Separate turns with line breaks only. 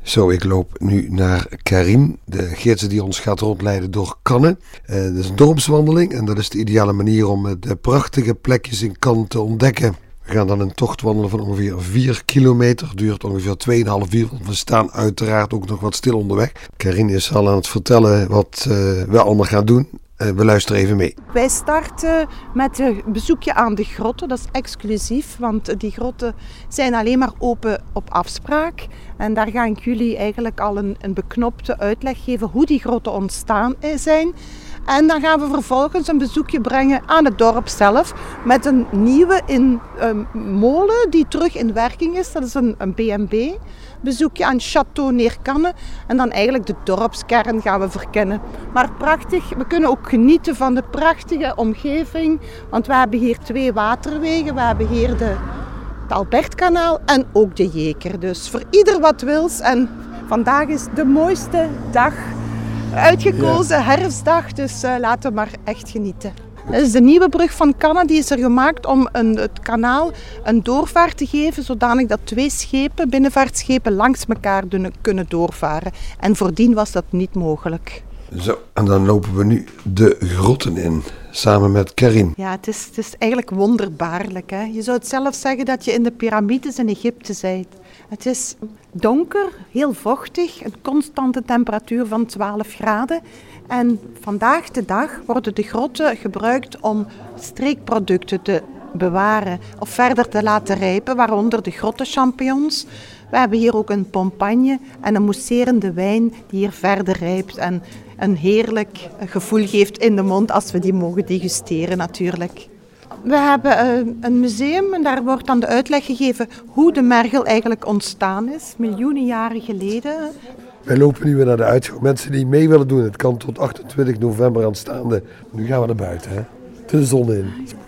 Zo, ik loop nu naar Karim, de gids die ons gaat rondleiden door Cannes. Dat is een dorpswandeling en dat is de ideale manier om de prachtige plekjes in Cannes te ontdekken. We gaan dan een tocht wandelen van ongeveer 4 kilometer, duurt ongeveer 2,5 uur, want we staan uiteraard ook nog wat stil onderweg. Karim is al aan het vertellen wat we allemaal gaan doen. We luisteren even mee.
Wij starten met een bezoekje aan de grotten. Dat is exclusief, want die grotten zijn alleen maar open op afspraak. En daar ga ik jullie eigenlijk al een beknopte uitleg geven hoe die grotten ontstaan zijn. En dan gaan we vervolgens een bezoekje brengen aan het dorp zelf met een nieuwe molen die terug in werking is. Dat is een B&B. Bezoekje aan Château Neerkanne en dan eigenlijk de dorpskern gaan we verkennen. Maar prachtig, we kunnen ook genieten van de prachtige omgeving, want we hebben hier 2 waterwegen. We hebben hier het Albertkanaal en ook de Jeker. Dus voor ieder wat wils. En vandaag is de mooiste dag uitgekozen, herfstdag, dus laten we maar echt genieten. Dat is de nieuwe brug van Cannes, die is er gemaakt om het kanaal een doorvaart te geven, zodanig dat 2 schepen, binnenvaartschepen, langs elkaar kunnen doorvaren. En voordien was dat niet mogelijk.
Zo, en dan lopen we nu de grotten in, samen met Karim.
Ja, het is eigenlijk wonderbaarlijk, hè? Je zou het zelf zeggen dat je in de piramides in Egypte bent. Het is donker, heel vochtig, een constante temperatuur van 12 graden. En vandaag de dag worden de grotten gebruikt om streekproducten te bewaren of verder te laten rijpen, waaronder de grottenchampignons. We hebben hier ook een pompagne en een mousserende wijn die hier verder rijpt en een heerlijk gevoel geeft in de mond als we die mogen degusteren natuurlijk. We hebben een museum en daar wordt dan de uitleg gegeven hoe de mergel eigenlijk ontstaan is, miljoenen jaren geleden.
Wij lopen nu weer naar de uitgang. Mensen die mee willen doen, het kan tot 28 november aanstaande. Nu gaan we naar buiten, hè? De zon in.